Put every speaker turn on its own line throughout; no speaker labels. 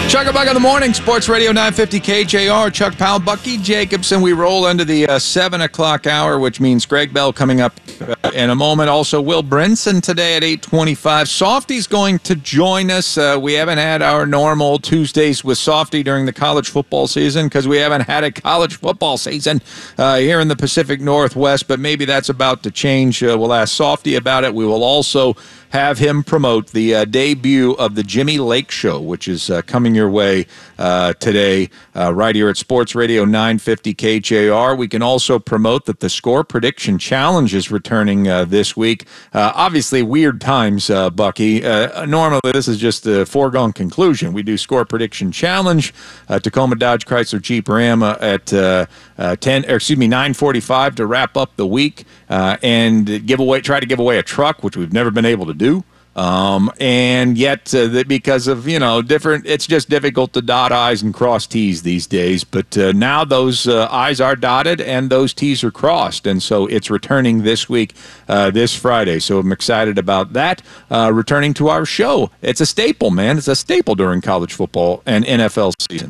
Chuck in the morning, Sports Radio 950 KJR. Chuck Powell, Bucky Jacobson. We roll into the 7 o'clock hour, which means Greg Bell coming up in a moment. Also, Will Brinson today at 8:25. Softy's going to join us. We haven't had our normal Tuesdays with Softy during the college football season because we haven't had a college football season here in the Pacific Northwest, but maybe that's about to change. We'll ask Softy about it. We will also have him promote the debut of the Jimmy Lake Show, which is coming your way today right here at Sports Radio 950 KJR. We can also promote that the Score Prediction Challenge is returning this week. Obviously, weird times, Bucky. Normally, this is just a foregone conclusion. We do Score Prediction Challenge, Tacoma Dodge Chrysler Jeep Ram at 9:45 to wrap up the week and try to give away a truck, which we've never been able to do. And yet, because of, it's just difficult to dot I's and cross T's these days. But now those I's are dotted and those T's are crossed. And so it's returning this week, this Friday. So I'm excited about that. Returning to our show. It's a staple, man. It's a staple during college football and NFL season.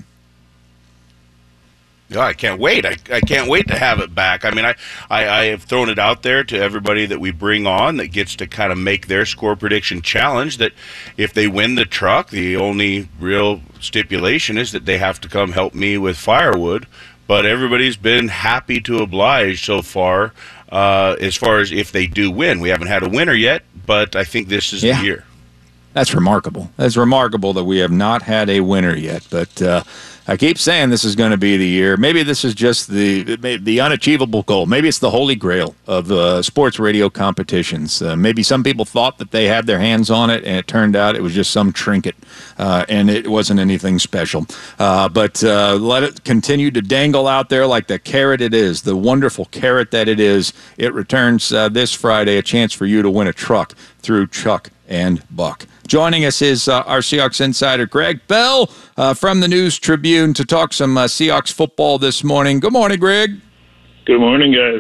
Yeah, I can't wait. I can't wait to have it back. I mean, I have thrown it out there to everybody that we bring on that gets to kind of make their score prediction challenge that if they win the truck, the only real stipulation is that they have to come help me with firewood. But everybody's been happy to oblige so far as if they do win. We haven't had a winner yet, but I think this is the year.
That's remarkable. That's remarkable that we have not had a winner yet, but I keep saying this is going to be the year. Maybe this is just the unachievable goal. Maybe it's the holy grail of sports radio competitions. Maybe some people thought that they had their hands on it, and it turned out it was just some trinket, and it wasn't anything special. But let it continue to dangle out there like the carrot it is, the wonderful carrot that it is. It returns this Friday, a chance for you to win a truck through Chuck and Buck. Joining us is our Seahawks insider, Greg Bell, from the News Tribune to talk some Seahawks football this morning. Good morning, Greg.
Good morning, guys.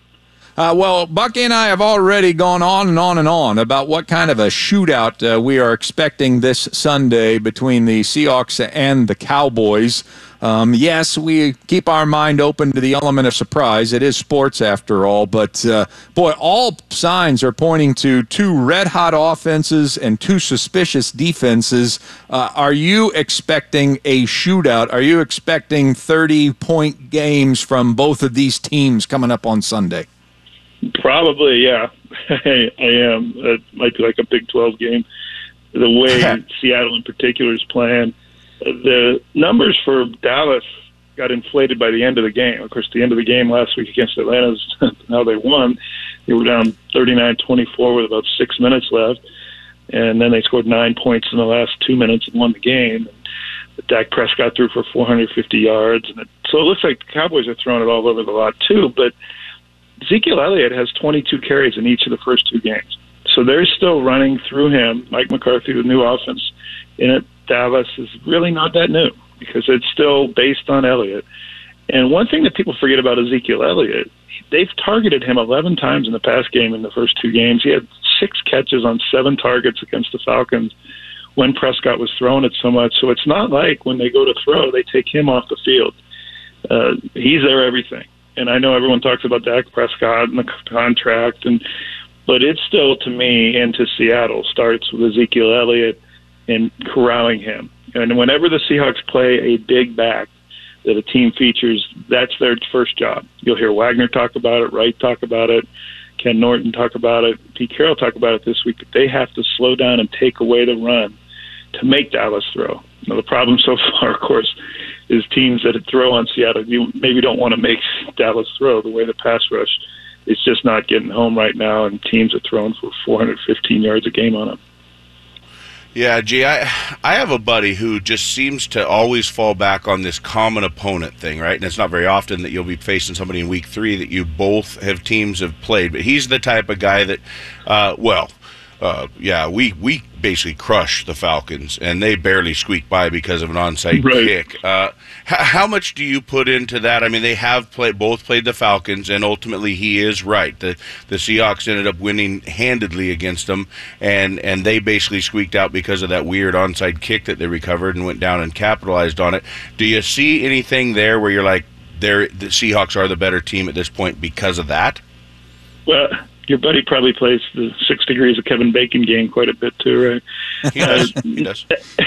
Well, Bucky and I have already gone on and on and on about what kind of a shootout we are expecting this Sunday between the Seahawks and the Cowboys. Yes, we keep our mind open to the element of surprise. It is sports after all, but boy, all signs are pointing to two red-hot offenses and two suspicious defenses. Are you expecting a shootout? Are you expecting 30-point games from both of these teams coming up on Sunday?
Probably, yeah. I am. It might be like a Big 12 game. The way Seattle in particular is playing. The numbers for Dallas got inflated by the end of the game. Of course, the end of the game last week against Atlanta is how they won. They were down 39-24 with about 6 minutes left, and then they scored 9 points in the last 2 minutes and won the game. Dak Prescott threw for 450 yards. So it looks like the Cowboys are throwing it all over the lot too, but Ezekiel Elliott has 22 carries in each of the first two games. So they're still running through him. Mike McCarthy, the new offense in it, Dallas is really not that new because it's still based on Elliott. And one thing that people forget about Ezekiel Elliott, they've targeted him 11 times in the past game in the first two games. He had 6 catches on 7 targets against the Falcons when Prescott was throwing it so much. So it's not like when they go to throw, they take him off the field. He's their everything. And I know everyone talks about Dak Prescott and the contract, but it's still, to me, and to Seattle, starts with Ezekiel Elliott and corralling him. And whenever the Seahawks play a big back that a team features, that's their first job. You'll hear Wagner talk about it, Wright talk about it, Ken Norton talk about it, Pete Carroll talk about it this week, but they have to slow down and take away the run to make Dallas throw. Now, the problem so far, of course, is teams that throw on Seattle, you maybe don't want to make Dallas throw the way the pass rush is just not getting home right now, and teams are throwing for 415 yards a game on them.
Yeah, gee, I have a buddy who just seems to always fall back on this common opponent thing, right? And it's not very often that you'll be facing somebody in week 3 that you both have teams have played, but he's the type of guy that, we basically crushed the Falcons, and they barely squeaked by because of an onside kick. How much do you put into that? I mean, they have both played the Falcons, and ultimately he is right. The Seahawks ended up winning handedly against them, and they basically squeaked out because of that weird onside kick that they recovered and went down and capitalized on it. Do you see anything there where you're like, the Seahawks are the better team at this point because of that?
Well, your buddy probably plays the 6 Degrees of Kevin Bacon game quite a bit too, right?
He does. He does.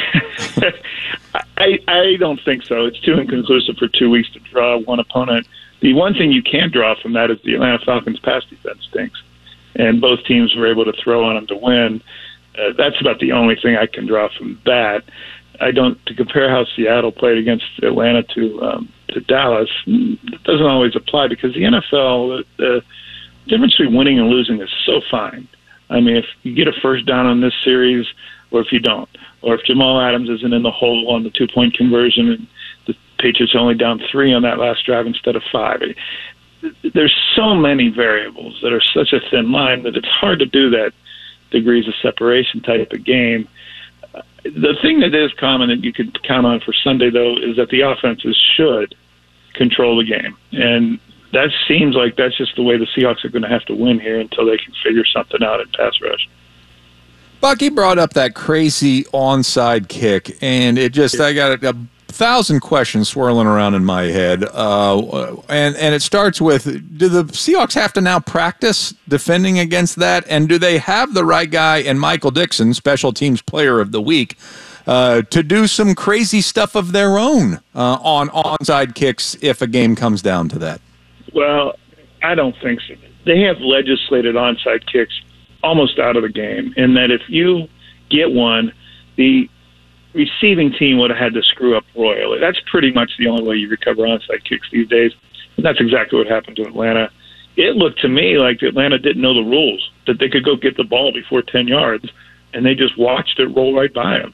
I don't think so. It's too inconclusive for 2 weeks to draw one opponent. The one thing you can draw from that is the Atlanta Falcons' pass defense stinks, and both teams were able to throw on them to win. That's about the only thing I can draw from that. To compare how Seattle played against Atlanta to Dallas, it doesn't always apply because the NFL, the difference between winning and losing is so fine. I mean, if you get a first down on this series, or if you don't, or if Jamal Adams isn't in the hole on the 2-point conversion and the Patriots are only down 3 on that last drive instead of 5. There's so many variables that are such a thin line that it's hard to do that degrees of separation type of game. The thing that is common that you could count on for Sunday, though, is that the offenses should control the game. And that seems like that's just the way the Seahawks are going to have to win here until they can figure something out in pass rush.
Bucky brought up that crazy onside kick, and I got a 1,000 questions swirling around in my head. And it starts with, do the Seahawks have to now practice defending against that? And do they have the right guy in Michael Dixon, Special Teams Player of the Week, to do some crazy stuff of their own on onside kicks if a game comes down to that?
Well, I don't think so. They have legislated onside kicks almost out of the game, in that if you get one, the receiving team would have had to screw up royally. That's pretty much the only way you recover onside kicks these days. And that's exactly what happened to Atlanta. It looked to me like Atlanta didn't know the rules, that they could go get the ball before 10 yards, and they just watched it roll right by them.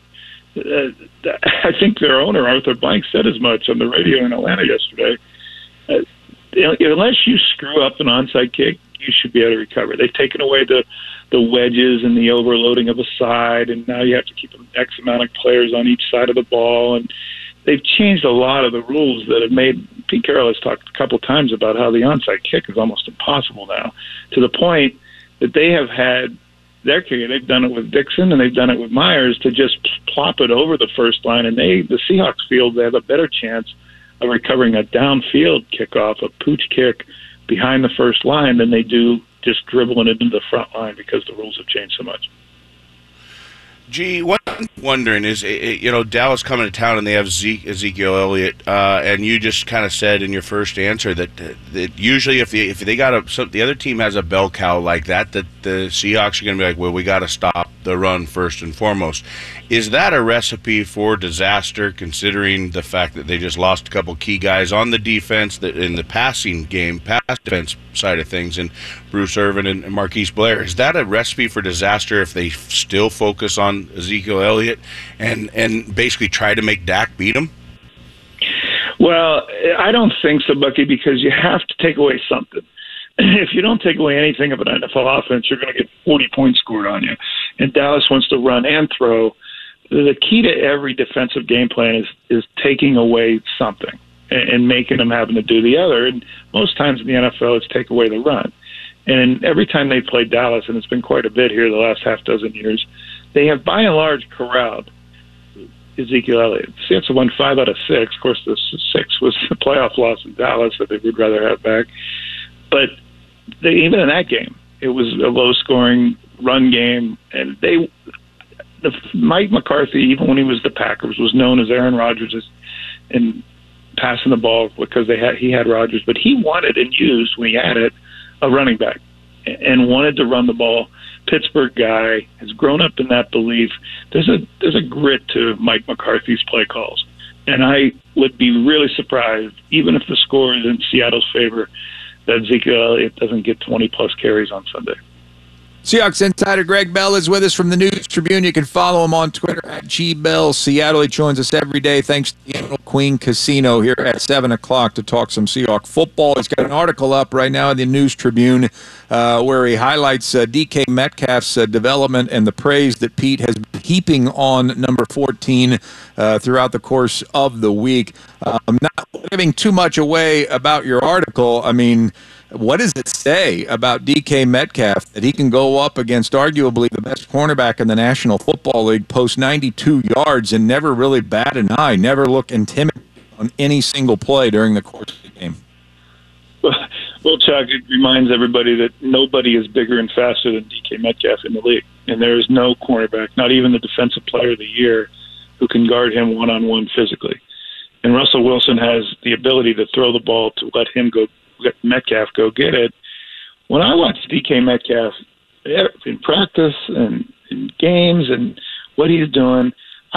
I think their owner, Arthur Blank, said as much on the radio in Atlanta yesterday. Unless you screw up an onside kick, you should be able to recover. They've taken away the wedges and the overloading of a side, and now you have to keep an X amount of players on each side of the ball. And they've changed a lot of the rules that have made – Pete Carroll has talked a couple times about how the onside kick is almost impossible now, to the point that they have had their kicker. They've done it with Dixon and they've done it with Myers to just plop it over the first line, and the Seahawks feel they have a better chance of recovering a downfield kickoff, a pooch kick behind the first line, than they do just dribbling it into the front line because the rules have changed so much.
Gee, what I'm wondering is, Dallas coming to town and they have Ezekiel Elliott, and you just kind of said in your first answer that usually if they got the other team has a bell cow like that the Seahawks are going to be like, well, we got to stop the run first and foremost. Is that a recipe for disaster, considering the fact that they just lost a couple key guys on the defense, that in the passing game, pass defense side of things, and Bruce Irvin and Marquise Blair? Is that a recipe for disaster if they still focus on Ezekiel Elliott and basically try to make Dak beat him?
Well, I don't think so, Bucky, because you have to take away something. If you don't take away anything of an NFL offense, you're going to get 40 points scored on you. And Dallas wants to run and throw. The key to every defensive game plan is taking away something and making them having to do the other. And most times in the NFL, it's take away the run. And every time they play Dallas, and it's been quite a bit here the last half dozen years, they have by and large corralled Ezekiel Elliott. Seattle won 5 out of 6. Of course, the 6 was the playoff loss in Dallas that they would rather have back. But even in that game, it was a low-scoring run game, and Mike McCarthy, even when he was the Packers, was known as Aaron Rodgers and passing the ball because he had Rodgers, but he wanted and used, when he had it, a running back and wanted to run the ball. Pittsburgh guy has grown up in that belief. There's a grit to Mike McCarthy's play calls, and I would be really surprised, even if the score is in Seattle's favor, that Ezekiel Elliott doesn't get 20-plus carries on Sunday.
Seahawks insider Greg Bell is with us from the News Tribune. You can follow him on Twitter at GBellSeattle. He joins us every day thanks to the Emerald Queen Casino here at 7 o'clock to talk some Seahawk football. He's got an article up right now in the News Tribune where he highlights DK Metcalf's development and the praise that Pete has been heaping on number 14 throughout the course of the week. Not giving too much away about your article, I mean, what does it say about DK Metcalf that he can go up against arguably the best cornerback in the National Football League, post 92 yards, and never really bat an eye, never look intimidated on any single play during the course of the game?
Well, Chuck, it reminds everybody that nobody is bigger and faster than DK Metcalf in the league. And there is no cornerback, not even the Defensive Player of the Year, who can guard him one-on-one physically. And Russell Wilson has the ability to throw the ball to let Metcalf go get it. When I watch DK Metcalf in practice and in games and what he's doing,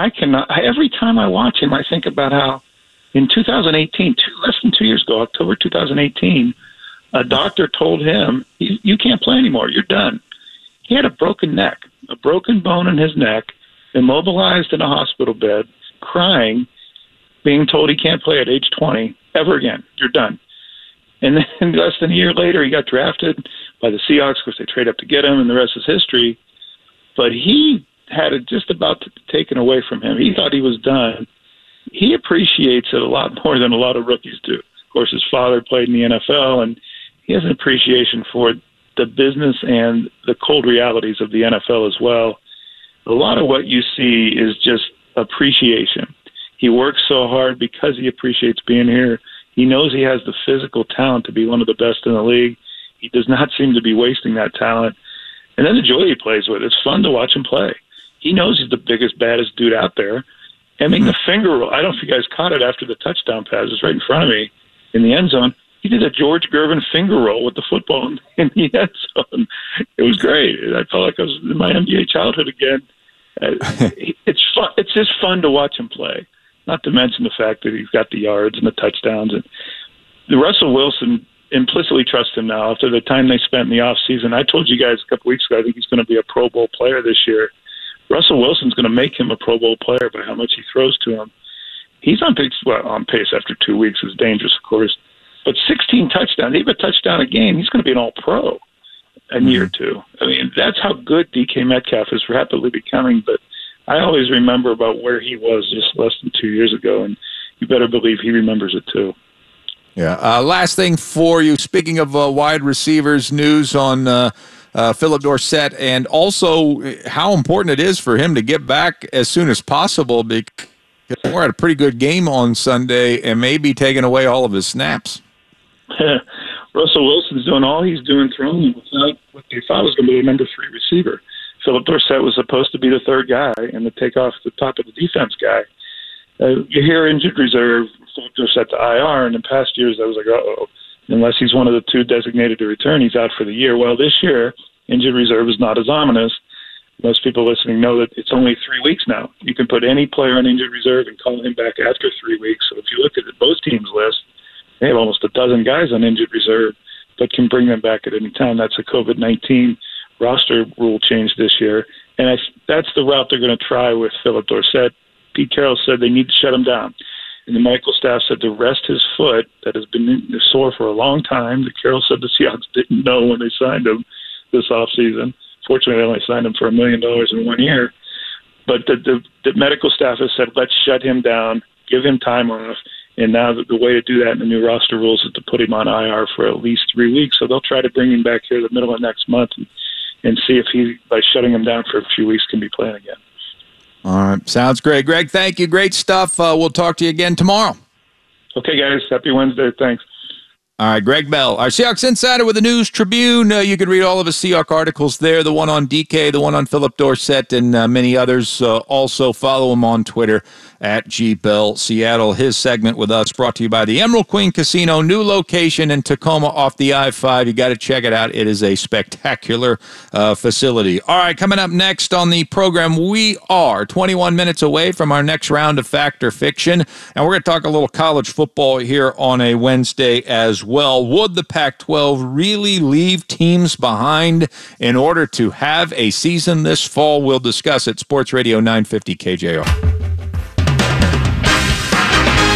every time I watch him, I think about how in 2018, less than 2 years ago, October 2018, a doctor told him, you can't play anymore, you're done. He had a broken neck, a broken bone in his neck, immobilized in a hospital bed, crying, being told he can't play at age 20 ever again. You're done. And then less than a year later, he got drafted by the Seahawks because they trade up to get him, and the rest is history. But he had it just about taken away from him. He thought he was done. He appreciates it a lot more than a lot of rookies do. Of course, his father played in the NFL, and he has an appreciation for the business and the cold realities of the NFL as well. A lot of what you see is just appreciation. He works so hard because he appreciates being here. He knows he has the physical talent to be one of the best in the league. He does not seem to be wasting that talent. And then the joy he plays with. It's fun to watch him play. He knows he's the biggest, baddest dude out there. I mean, the finger roll, I don't know if you guys caught it after the touchdown pass. It's right in front of me in the end zone. He did a George Gervin finger roll with the football in the end zone. It was great. I felt like I was in my NBA childhood again. It's fun. It's just fun to watch him play. Not to mention the fact that he's got the yards and the touchdowns. And the Russell Wilson implicitly trusts him now after the time they spent in the offseason. I told you guys a couple weeks ago, I think he's going to be a Pro Bowl player this year. Russell Wilson's going to make him a Pro Bowl player by how much he throws to him. He's on pace after 2 weeks. Is dangerous, of course. But 16 touchdowns, even a touchdown a game, he's going to be an all-pro in year two. I mean, that's how good DK Metcalf is rapidly becoming. But I always remember about where he was just less than 2 years ago, and you better believe he remembers it too.
Yeah. Last thing for you, speaking of wide receivers, news on Philip Dorsett, and also how important it is for him to get back as soon as possible, because we're at a pretty good game on Sunday and maybe taking away all of his snaps.
Russell Wilson's doing all he's doing, throwing without what they thought was going to be a number 3 receiver. Philip Dorsett was supposed to be the third guy and to take off the top of the defense guy. You hear injured reserve, Philip Dorsett to IR. In the past years, I was like, uh-oh. Unless he's one of the 2 designated to return, he's out for the year. Well, this year, injured reserve is not as ominous. Most people listening know that it's only 3 weeks now. You can put any player on injured reserve and call him back after 3 weeks. So if you look at both teams' list, they have almost a dozen guys on injured reserve, but can bring them back at any time. That's a COVID-19 roster rule change this year. And that's the route they're going to try with Philip Dorsett. Pete Carroll said they need to shut him down. And the medical staff said to rest his foot that has been sore for a long time. The Carroll said the Seahawks didn't know when they signed him this offseason. Fortunately, they only signed him for $1 million in 1 year. But the medical staff has said, let's shut him down, give him time off. And now the way to do that in the new roster rules is to put him on IR for at least 3 weeks. So they'll try to bring him back here the middle of next month and see if he, by shutting him down for a few weeks, can be playing again.
All right. Sounds great. Greg, thank you. Great stuff. We'll talk to you again tomorrow.
Okay, guys. Happy Wednesday. Thanks.
All right, Greg Bell, our Seahawks insider with the News Tribune. You can read all of his Seahawks articles there, the one on DK, the one on Philip Dorsett, and many others. Also follow him on Twitter at GBellSeattle. His segment with us brought to you by the Emerald Queen Casino, new location in Tacoma off the I-5. You got to check it out. It is a spectacular facility. All right, coming up next on the program, we are 21 minutes away from our next round of Fact or Fiction, and we're going to talk a little college football here on a Wednesday as well. Would the Pac-12 really leave teams behind in order to have a season this fall? We'll discuss it. Sports Radio 950 KJR.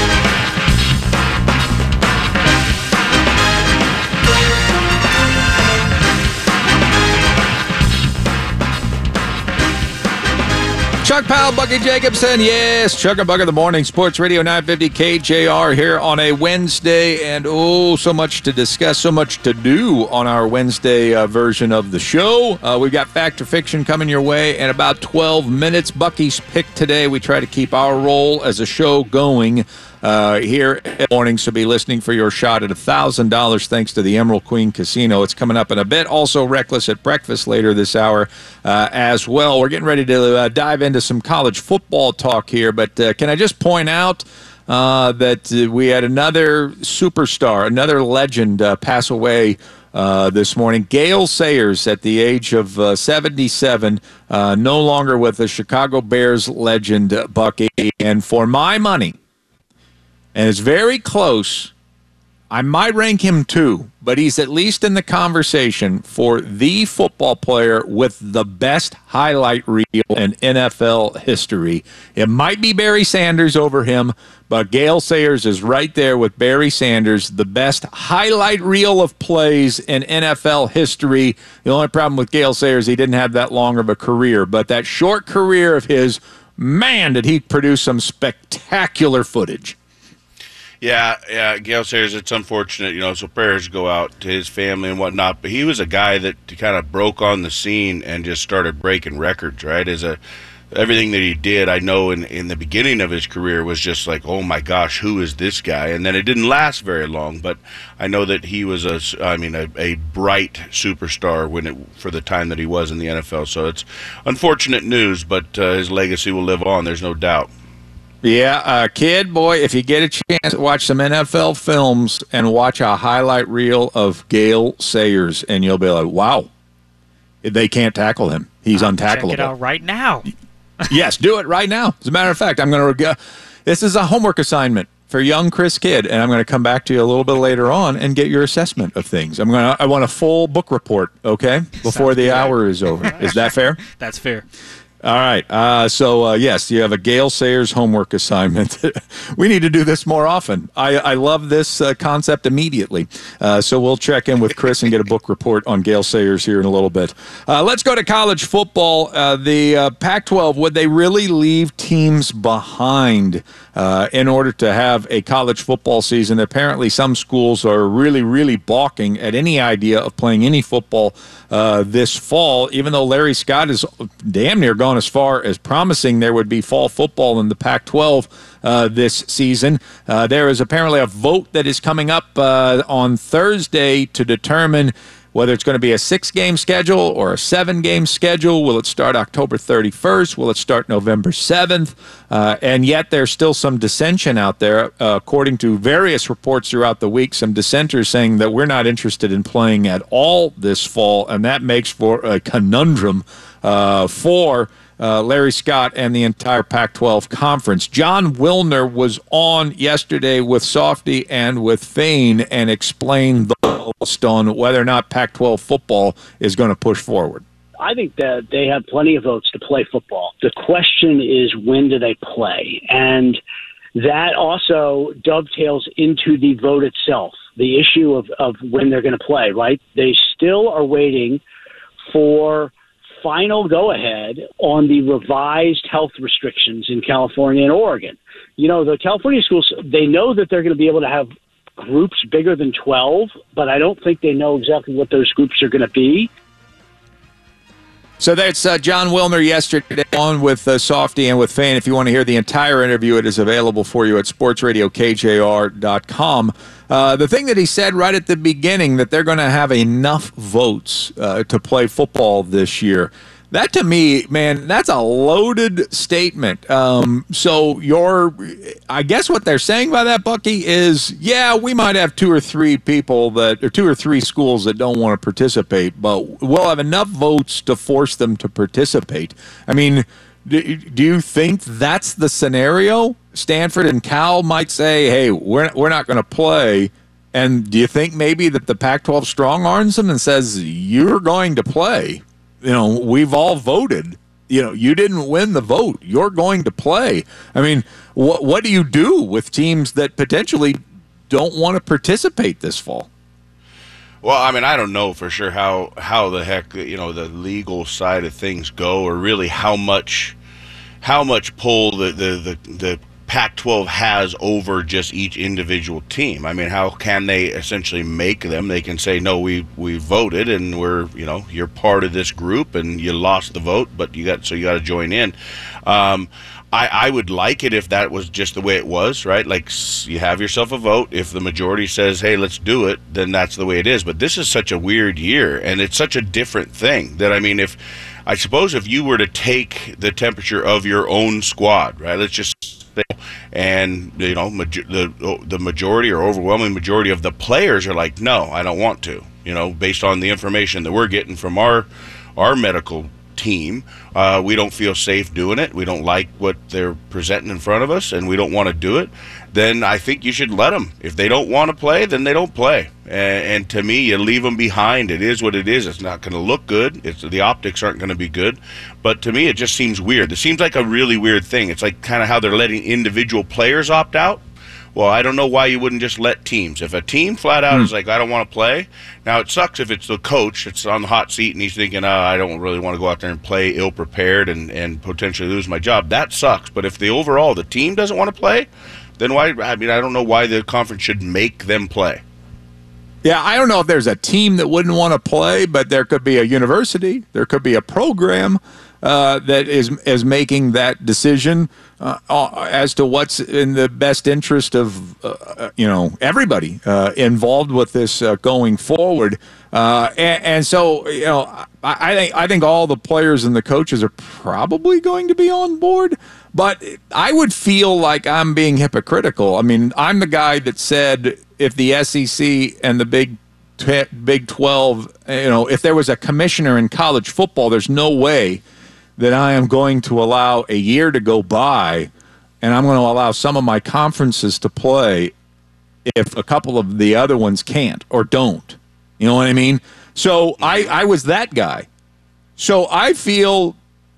Pal Bucky Jacobson. Yes, Chuck and Buck in the morning. Sports Radio 950 KJR here on a Wednesday. And so much to discuss, so much to do on our Wednesday version of the show. We've got Fact or Fiction coming your way in about 12 minutes. Bucky's Pick today. We try to keep our role as a show going here in the morning, so be listening for your shot at $1,000 thanks to the Emerald Queen Casino. It's coming up in a bit. Also, Reckless at Breakfast later this hour as well. We're getting ready to dive into some college football talk here, but can I just point out that we had another superstar, another legend pass away this morning. Gale Sayers, at the age of 77, no longer with the Chicago Bears legend, Bucky. And for my money, and it's very close, I might rank him 2, but he's at least in the conversation for the football player with the best highlight reel in NFL history. It might be Barry Sanders over him, but Gale Sayers is right there with Barry Sanders, the best highlight reel of plays in NFL history. The only problem with Gale Sayers, he didn't have that long of a career, but that short career of his, did he produce some spectacular footage.
Yeah, Gale Sayers, it's unfortunate, so prayers go out to his family and whatnot, but he was a guy that kind of broke on the scene and just started breaking records, right? Everything that he did, I know in the beginning of his career was just like, oh my gosh, who is this guy? And then it didn't last very long, but I know that he was a bright superstar for the time that he was in the NFL. So it's unfortunate news, but his legacy will live on, there's no doubt.
Yeah, kid, boy, if you get a chance, watch some NFL films and watch a highlight reel of Gale Sayers, and you'll be like, wow, they can't tackle him. He's untackleable.
Check it out right now.
Yes, do it right now. As a matter of fact, I'm going to this is a homework assignment for young Chris Kidd, and I'm going to come back to you a little bit later on and get your assessment of things. I want a full book report, okay, before the hour is over. Is that fair?
That's fair.
All right. Yes, you have a Gale Sayers homework assignment. We need to do this more often. I love this concept immediately. So we'll check in with Chris and get a book report on Gale Sayers here in a little bit. Let's go to college football. The Pac-12, would they really leave teams behind in order to have a college football season? Apparently some schools are really, really balking at any idea of playing any football this fall, even though Larry Scott is damn near gone as far as promising there would be fall football in the Pac-12 this season. There is apparently a vote that is coming up on Thursday to determine whether it's going to be a 6-game schedule or a 7-game schedule. Will it start October 31st? Will it start November 7th? And yet there's still some dissension out there. According to various reports throughout the week, some dissenters saying that we're not interested in playing at all this fall, and that makes for a conundrum for Larry Scott and the entire Pac-12 conference. John Wilner was on yesterday with Softy and with Fain and explained the list on whether or not Pac-12 football is going to push forward.
I think that they have plenty of votes to play football. The question is, when do they play? And that also dovetails into the vote itself, the issue of when they're going to play, right? They still are waiting for final go-ahead on the revised health restrictions in California and Oregon. The California schools, they know that they're going to be able to have groups bigger than 12, but I don't think they know exactly what those groups are going to be.
So that's John Wilner yesterday on with Softy and with Fain. If you want to hear the entire interview, it is available for you at sportsradiokjr.com. The thing that he said right at the beginning, that they're going to have enough votes to play football this year. That, to me, man, that's a loaded statement. So I guess what they're saying by that, Bucky, is, yeah, we might have 2 or 3 people or 2 or 3 schools that don't want to participate, but we'll have enough votes to force them to participate. I mean, do you think that's the scenario? Stanford and Cal might say, hey, we're not going to play. And do you think maybe that the Pac-12 strong-arms them and says, you're going to play? We've all voted. You didn't win the vote. You're going to play. I mean, what do you do with teams that potentially don't want to participate this fall?
Well, I mean, I don't know for sure how the heck, the legal side of things go, or really how much how much pull the Pac-12 has over just each individual team. I mean, how can they essentially make them? They can say, no, we voted and you're part of this group and you lost the vote, but you got to join in. I would like it if that was just the way it was, right? Like, you have yourself a vote. If the majority says, hey, let's do it, then that's the way it is. But this is such a weird year, and it's such a different thing that, I mean, if you were to take the temperature of your own squad, right? Let's just say, and the majority or overwhelming majority of the players are like, no, I don't want to, based on the information that we're getting from our medical team, we don't feel safe doing it. We don't like what they're presenting in front of us, and we don't want to do it. Then I think you should let them. If they don't want to play, then they don't play. And to me, you leave them behind. It is what it is. It's not going to look good. The optics aren't going to be good. But to me, it just seems weird. It seems like a really weird thing. It's like kind of how they're letting individual players opt out. Well, I don't know why you wouldn't just let teams. If a team flat out is like, I don't want to play. Now, it sucks if it's the coach that's on the hot seat and he's thinking, I don't really want to go out there and play ill-prepared and potentially lose my job. That sucks. But if the team doesn't want to play, then why? I mean, I don't know why the conference should make them play.
Yeah, I don't know if there's a team that wouldn't want to play, but there could be a university, there could be a program that is making that decision as to what's in the best interest of everybody involved with this going forward. And so I think all the players and the coaches are probably going to be on board. But I would feel like I'm being hypocritical. I mean, I'm the guy that said if the SEC and the Big 12, if there was a commissioner in college football, there's no way that I am going to allow a year to go by and I'm going to allow some of my conferences to play if a couple of the other ones can't or don't. You know what I mean? So I was that guy. So I feel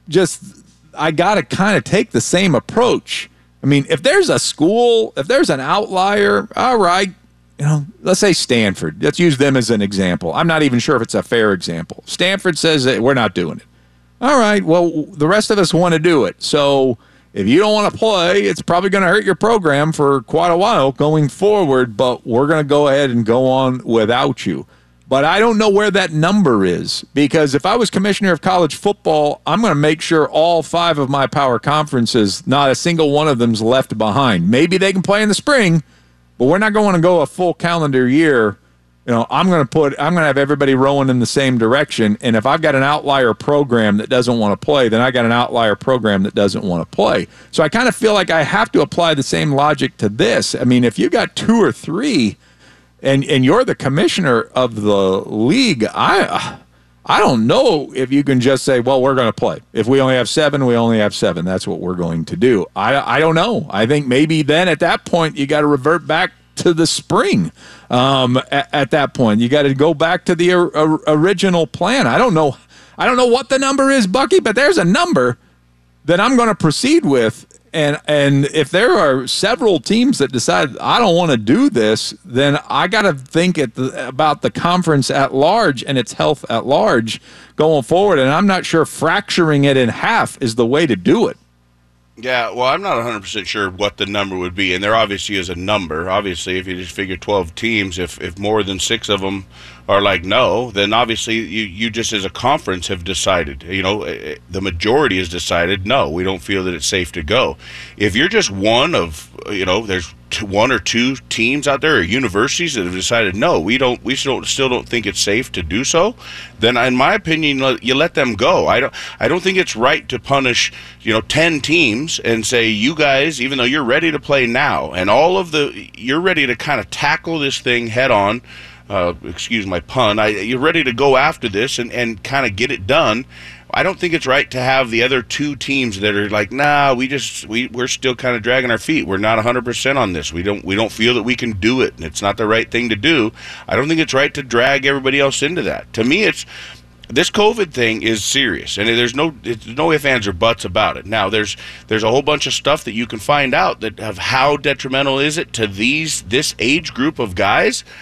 I got to kind of take the same approach. I mean, if there's a school, if there's an outlier, all right, let's say Stanford. Let's use them as an example. I'm not even sure if it's a fair example. Stanford says that we're not doing it. All right, well, the rest of us want to do it. So if you don't want to play, it's probably going to hurt your program for quite a while going forward, but we're going to go ahead and go on without you. But I don't know where that number is, because if I was commissioner of college football, I'm going to make sure all 5 of my power conferences, not a single one of them's left behind. Maybe they can play in the spring, but we're not going to go a full calendar year. I'm going to have everybody rowing in the same direction. And if I've got an outlier program that doesn't want to play, then I got an outlier program that doesn't want to play. So I kind of feel like I have to apply the same logic to this. I mean, if you got 2 or 3 and you're the commissioner of the league, I don't know if you can just say, well, we're going to play. If we only have 7, we only have 7. That's what we're going to do. I don't know. I think maybe then at that point you got to revert back to the spring. At that point, you got to go back to the original plan. I don't know what the number is, Bucky, but there's a number that I'm going to proceed with. And if there are several teams that decide I don't want to do this, then I got to think about the conference at large and its health at large going forward. And I'm not sure fracturing it in half is the way to do it.
Yeah, well, I'm not 100% sure what the number would be, and there obviously is a number. Obviously, if you just figure 12 teams, if more than 6 of them are like no, then obviously you just as a conference have decided, the majority has decided, no, we don't feel that it's safe to go. If you're just one of, there's 1 or 2 teams out there or universities that have decided, no, we still don't think it's safe to do so, then in my opinion, you let them go. I don't think it's right to punish, 10 teams and say, you guys, even though you're ready to play now and you're ready to kind of tackle this thing head on, excuse my pun, you're ready to go after this and kind of get it done. I don't think it's right to have the other 2 teams that are like, nah, we're still kind of dragging our feet. We're not 100% on this. We don't feel that we can do it, and it's not the right thing to do. I don't think it's right to drag everybody else into that. To me, this COVID thing is serious, and there's no ifs, ands, or buts about it. Now, there's a whole bunch of stuff that you can find out that of how detrimental is it to this age group of guys.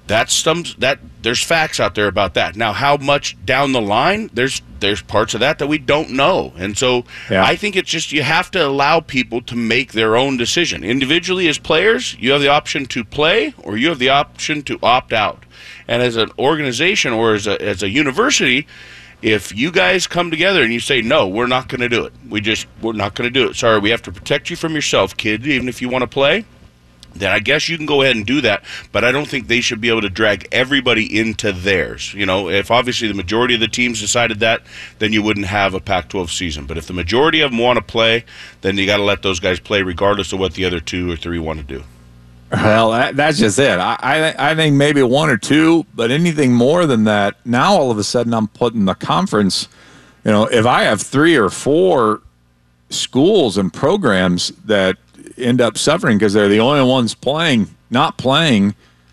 There's facts out there about that. Now, how much down the line, there's parts of that we don't know. And so I think it's just you have to allow people to make their own decision. Individually as players, you have the option to play or you have the option to opt out. And as an organization or as a university, if you guys come together and you say, no, we're not going to do it. We're not going to do it. Sorry, we have to protect you from yourself, kid, even if you want to play. Then I guess you can go ahead and do that, but I don't think they should be able to drag everybody into theirs. If obviously the majority of the teams decided that, then you wouldn't have a Pac-12 season. But if the majority of them want to play, then you got to let those guys play regardless of what the other 2 or 3 want to do.
Well, that's just it. I think maybe 1 or 2, but anything more than that, now all of a sudden I'm putting the conference, if I have 3 or 4 schools and programs that end up suffering because they're the only ones not playing.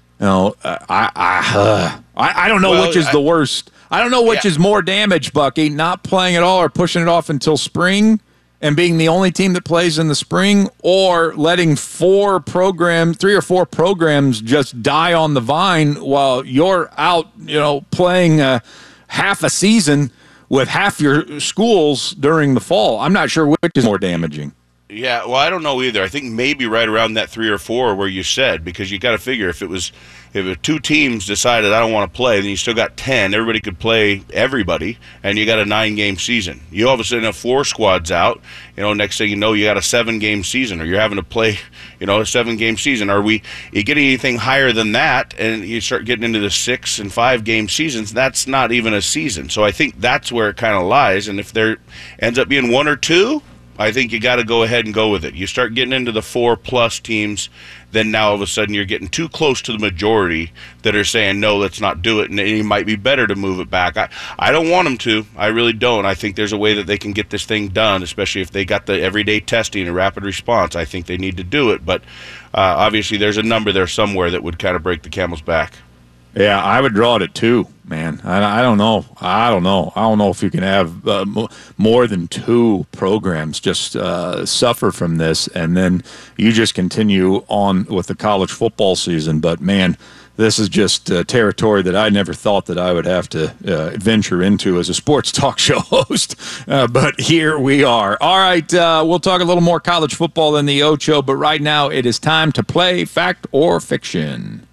I don't know which is the worst. I don't know which is more damage, Bucky, not playing at all or pushing it off until spring and being the only team that plays in the spring, or letting 3 or 4 programs just die on the vine while you're out, playing half a season with half your schools during the fall. I'm not sure which is more damaging.
Yeah, well, I don't know either. I think maybe right around that 3 or 4 where you said, because you got to figure if 2 teams decided I don't want to play, then you still got 10. Everybody could play everybody, and you got a 9-game season. You all of a sudden have 4 squads out. Next thing you know, you got a 7-game season, or you're having to play, a 7-game season. You getting anything higher than that, and you start getting into the 6 and 5-game seasons, that's not even a season. So I think that's where it kind of lies. And if there ends up being 1 or 2, I think you got to go ahead and go with it. You start getting into the 4+ teams, then now all of a sudden you're getting too close to the majority that are saying, no, let's not do it, and it might be better to move it back. I don't want them to. I really don't. I think there's a way that they can get this thing done, especially if they got the everyday testing and rapid response. I think they need to do it, but obviously there's a number there somewhere that would kind of break the camel's back.
Yeah, I would draw it at 2, man. I don't know. I don't know if you can have more than 2 programs just suffer from this, and then you just continue on with the college football season. But, man, this is just territory that I never thought that I would have to venture into as a sports talk show host. But here we are. All right, we'll talk a little more college football in the Ocho, but right now it is time to play Fact or Fiction.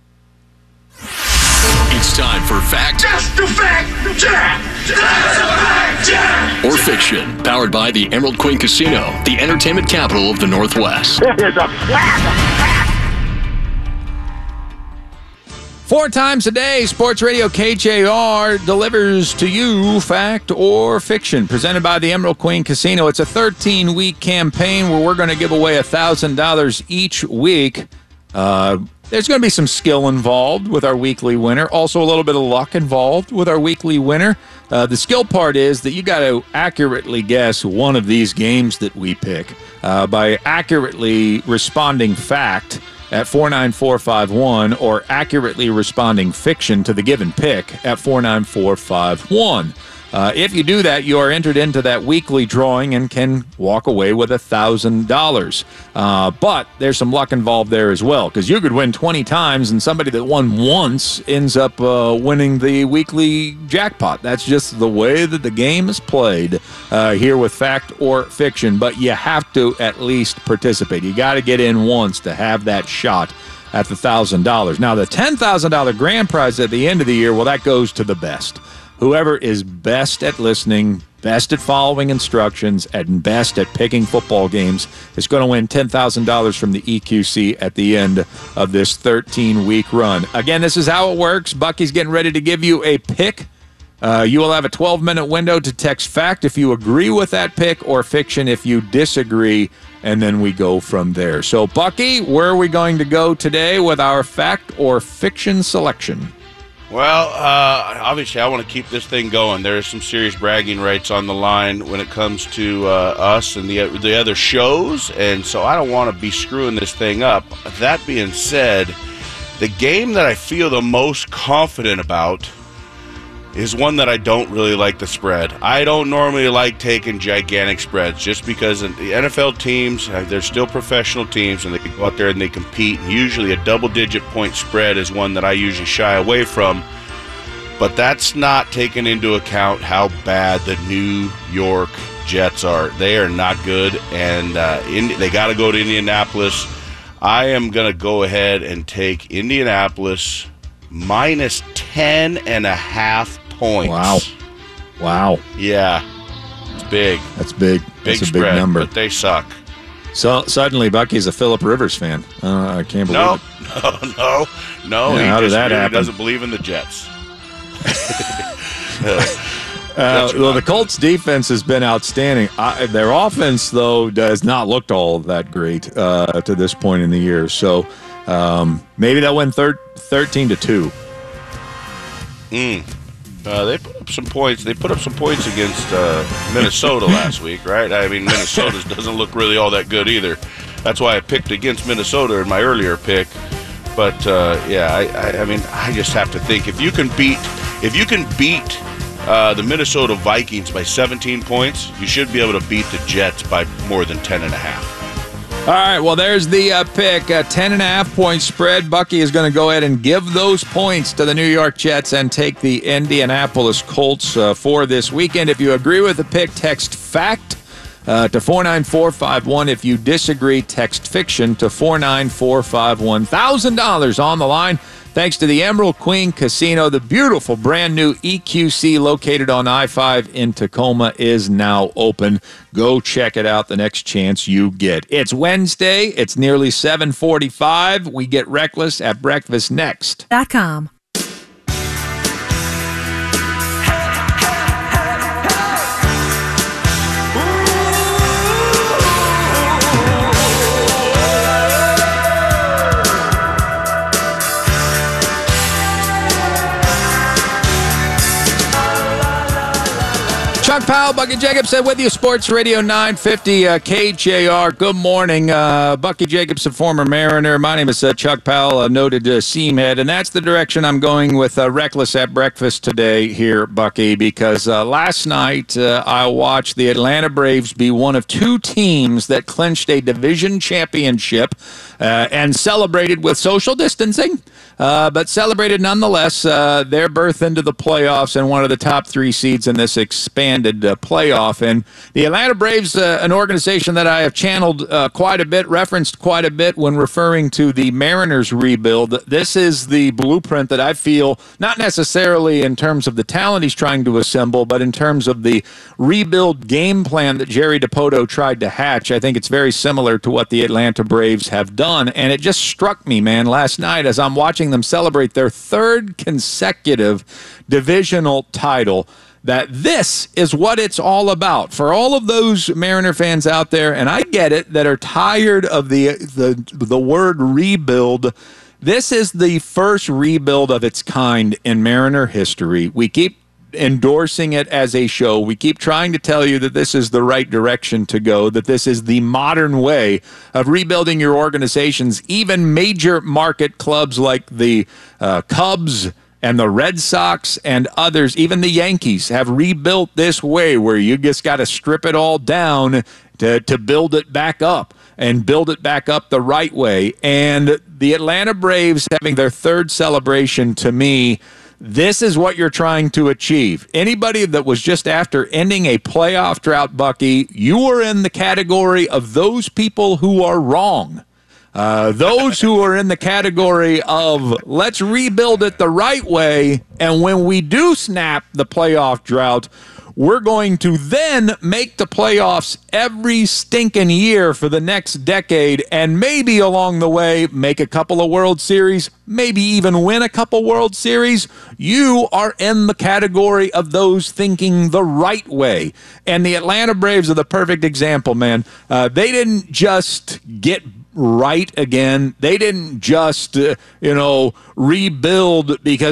It's time for Fact.
Just a fact, Jack! That's a fact, Jack!
Or Fiction, powered by the Emerald Queen Casino, the entertainment capital of the Northwest.
It is a fact!
4 times a day, Sports Radio KJR delivers to you Fact or Fiction, presented by the Emerald Queen Casino. It's a 13-week campaign where we're going to give away $1,000 each week. There's going to be some skill involved with our weekly winner. Also a little bit of luck involved with our weekly winner. The skill part is that you got to accurately guess one of these games that we pick by accurately responding fact at 49451 or accurately responding fiction to the given pick at 49451. If you do that, you are entered into that weekly drawing and can walk away with $1,000. But there's some luck involved there as well, because you could win 20 times and somebody that won once ends up winning the weekly jackpot. That's just the way that the game is played here with Fact or Fiction. But you have to at least participate. You got to get in once to have that shot at the $1,000. Now, the $10,000 grand prize at the end of the year, well, that goes to the best. Whoever is best at listening, best at following instructions, and best at picking football games is going to win $10,000 from the EQC at the end of this 13-week run. Again, this is how it works. Bucky's getting ready to give you a pick. You will have a 12-minute window to text fact if you agree with that pick, or fiction if you disagree, and then we go from there. So, Bucky, where are we going to go today with our fact or fiction selection?
Well, obviously, I want to keep this thing going. There is some serious bragging rights on the line when it comes to us and the other shows, and so I don't want to be screwing this thing up. That being said, the game that I feel the most confident about is one that I don't really like the spread. I don't normally like taking gigantic spreads just because the NFL teams, they're still professional teams, and they go out there and they compete. And usually a double-digit point spread is one that I usually shy away from. But that's not taking into account how bad the New York Jets are. They are not good, and they got to go to Indianapolis. I am going to go ahead and take Indianapolis minus 10.5 points.
Wow.
Yeah. It's big.
That's big.
Big
That's a
spread,
big number.
but they suck.
So suddenly Bucky's a Phillip Rivers fan. I can't believe it.
No.
Yeah, how did that happen?
He doesn't believe in the Jets.
Well, the Colts defense has been outstanding. Their offense, though, does not look all that great to this point in the year. So maybe they'll win 13-2.
They put up some points. They put up some points against Minnesota last week, right? I mean, Minnesota doesn't look really all that good either. That's why I picked against Minnesota in my earlier pick. But I mean, I just have to think if you can beat the Minnesota Vikings by 17 points, you should be able to beat the Jets by more than 10.5.
All right, well, there's the pick, 10.5-point spread. Bucky is going to go ahead and give those points to the New York Jets and take the Indianapolis Colts for this weekend. If you agree with the pick, text FACT to 49451. If you disagree, text FICTION to 49451. $1,000 on the line. Thanks to the Emerald Queen Casino, the beautiful brand new EQC located on I-5 in Tacoma is now open. Go check it out the next chance you get. It's Wednesday. It's nearly 7:45. We get reckless at breakfast next.
.com.
Chuck Powell, Bucky Jacobson with you, Sports Radio 950 KJR. Good morning. Bucky Jacobson, former Mariner. My name is Chuck Powell, a noted seamhead, and that's the direction I'm going with Reckless at Breakfast today here, Bucky, because last night I watched the Atlanta Braves be one of two teams that clinched a division championship and celebrated with social distancing, but celebrated nonetheless their berth into the playoffs and one of the top three seeds in this expanded playoff. And the Atlanta Braves, an organization that I have channeled quite a bit, referenced quite a bit when referring to the Mariners rebuild. This is the blueprint that I feel, not necessarily in terms of the talent he's trying to assemble, but in terms of the rebuild game plan that Jerry DiPoto tried to hatch. I think it's very similar to what the Atlanta Braves have done. And it just struck me, man, last night as I'm watching them celebrate their third consecutive divisional title, that this is what it's all about. For all of those Mariner fans out there, and I get it, that are tired of the word rebuild, this is the first rebuild of its kind in Mariner history. We keep endorsing it as a show. We keep trying to tell you that this is the right direction to go, that this is the modern way of rebuilding your organizations. Even major market clubs like the Cubs and the Red Sox and others, even the Yankees, have rebuilt this way where you just got to strip it all down to build it back up and build it back up the right way. And the Atlanta Braves having their third celebration, to me, this is what you're trying to achieve. Anybody that was just after ending a playoff drought, Bucky, you are in the category of those people who are wrong. Those who are in the category of let's rebuild it the right way, and when we do snap the playoff drought, we're going to then make the playoffs every stinking year for the next decade, and maybe along the way make a couple of World Series, maybe even win a couple World Series. You are in the category of those thinking the right way. And the Atlanta Braves are the perfect example, man. They didn't just get right again. They didn't just, rebuild because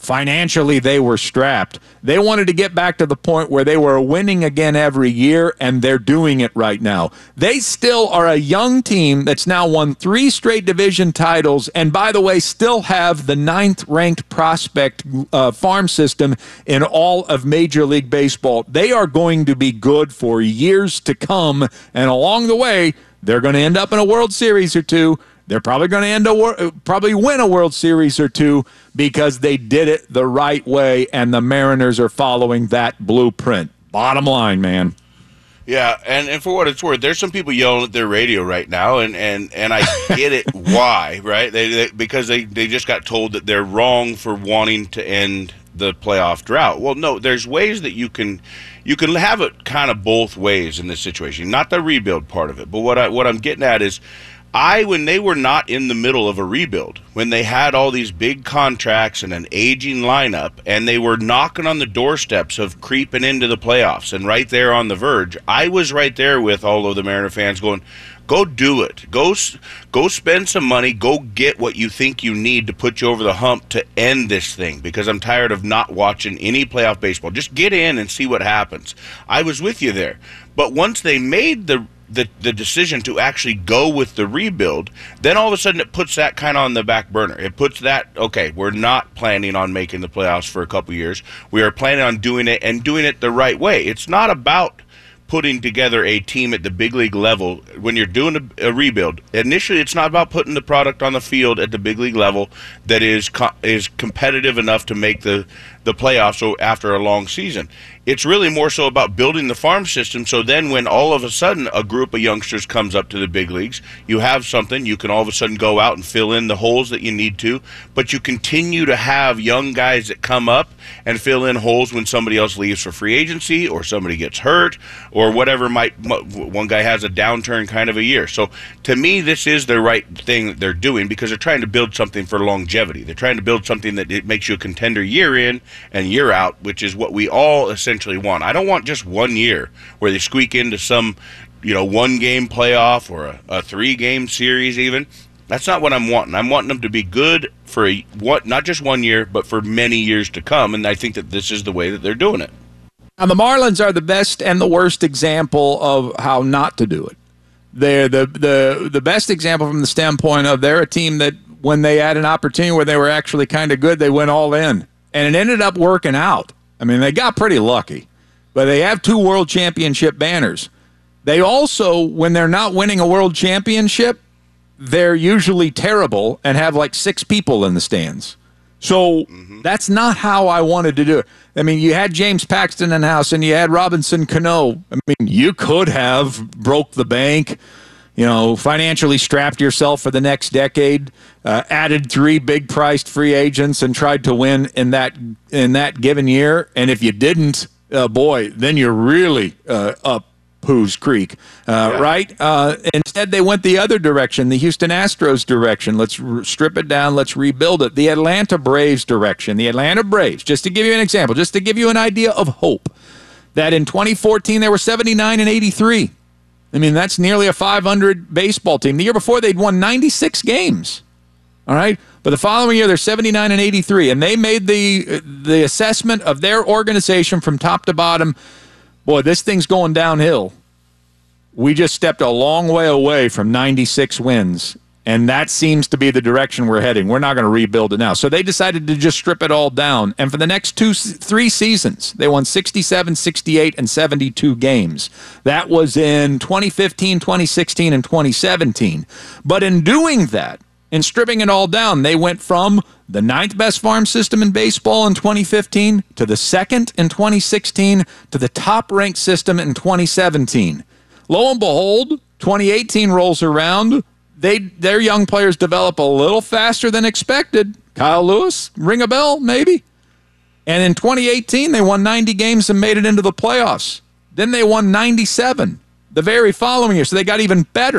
Financially, they were strapped. They wanted to get back to the point where they were winning again every year, and they're doing it right now. They still are a young team that's now won 3 straight division titles, and by the way, still have the 9th-ranked prospect farm system in all of Major League Baseball. They are going to be good for years to come, and along the way, they're going to end up in a World Series or two. They're probably going to probably win a World Series or two because they did it the right way, and the Mariners are following that blueprint. Bottom line, man.
Yeah, and for what it's worth, there's some people yelling at their radio right now, and I get it why, right? Because they just got told that they're wrong for wanting to end the playoff drought. Well, no, there's ways that you can have it kind of both ways in this situation. Not the rebuild part of it, but what I'm getting at is, when they were not in the middle of a rebuild, when they had all these big contracts and an aging lineup, and they were knocking on the doorsteps of creeping into the playoffs and right there on the verge, I was right there with all of the Mariner fans going, go do it. Go spend some money. Go get what you think you need to put you over the hump to end this thing, because I'm tired of not watching any playoff baseball. Just get in and see what happens. I was with you there. But once they made the decision to actually go with the rebuild, then all of a sudden it puts that kind of on the back burner. It puts that, okay, we're not planning on making the playoffs for a couple years. We are planning on doing it, and doing it the right way. It's not about putting together a team at the big league level when you're doing a rebuild. Initially, it's not about putting the product on the field at the big league level that is competitive enough to make the playoffs after a long season. It's really more so about building the farm system, so then when all of a sudden a group of youngsters comes up to the big leagues, you have something, you can all of a sudden go out and fill in the holes that you need to, but you continue to have young guys that come up and fill in holes when somebody else leaves for free agency, or somebody gets hurt, or whatever one guy has a downturn kind of a year. So to me, this is the right thing that they're doing, because they're trying to build something for longevity. They're trying to build something that it makes you a contender year in and year out, which is what we all essentially want. I don't want just 1 year where they squeak into some, 1-game playoff or a 3-game series even. That's not what I'm wanting. I'm wanting them to be good for not just 1 year, but for many years to come, and I think that this is the way that they're doing it.
Now, the Marlins are the best and the worst example of how not to do it. They're the best example from the standpoint of they're a team that when they had an opportunity where they were actually kind of good, they went all in. And it ended up working out. I mean, they got pretty lucky. But they have 2 world championship banners. They also, when they're not winning a world championship, they're usually terrible and have like 6 people in the stands. So that's not how I wanted to do it. I mean, you had James Paxton in the house and you had Robinson Cano. I mean, you could have broke the bank, financially strapped yourself for the next decade, added 3 big-priced free agents and tried to win in that given year. And if you didn't, then you're really up Pooh's Creek, right? Instead, they went the other direction, the Houston Astros direction. Let's strip it down. Let's rebuild it. The Atlanta Braves direction. The Atlanta Braves, just to give you an example, just to give you an idea of hope, that in 2014 they were 79-83. I mean, that's nearly a 500 baseball team. The year before, they'd won 96 games. All right? But the following year, they're 79-83, and they made the assessment of their organization from top to bottom. Boy, this thing's going downhill. We just stepped a long way away from 96 wins, and that seems to be the direction we're heading. We're not going to rebuild it now. So they decided to just strip it all down, and for the next 3 seasons, they won 67, 68, and 72 games. That was in 2015, 2016, and 2017. But in doing that, in stripping it all down, they went from the 9th best farm system in baseball in 2015 to the 2nd in 2016 to the top-ranked system in 2017. Lo and behold, 2018 rolls around. Their young players develop a little faster than expected. Kyle Lewis, ring a bell, maybe? And in 2018, they won 90 games and made it into the playoffs. Then they won 97 the very following year, so they got even better.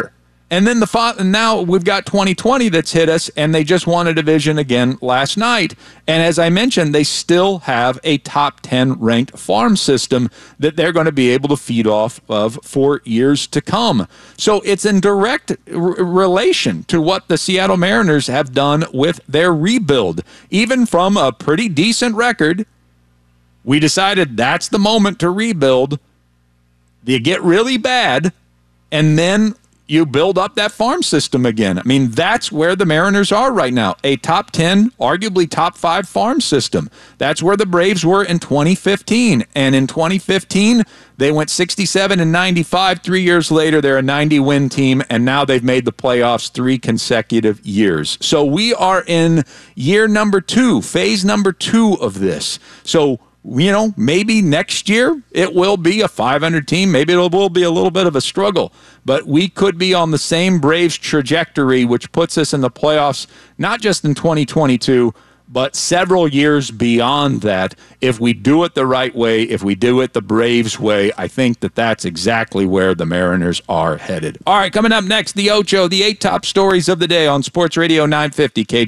And then now we've got 2020 that's hit us, and they just won a division again last night. And as I mentioned, they still have a top 10 ranked farm system that they're going to be able to feed off of for years to come. So it's in direct relation to what the Seattle Mariners have done with their rebuild. Even from a pretty decent record, we decided that's the moment to rebuild. You get really bad, and then you build up that farm system again. I mean, that's where the Mariners are right now. A top 10, arguably top 5 farm system. That's where the Braves were in 2015. And in 2015, they went 67-95. 3 years later, they're a 90-win team, and now they've made the playoffs 3 consecutive years. So we are in year number 2, phase number 2 of this. So maybe next year it will be a 500 team. Maybe it will be a little bit of a struggle. But we could be on the same Braves trajectory, which puts us in the playoffs, not just in 2022, but several years beyond that. If we do it the right way, if we do it the Braves way, I think that's exactly where the Mariners are headed. All right, coming up next, the Ocho, the 8 top stories of the day on Sports Radio 950 KJ.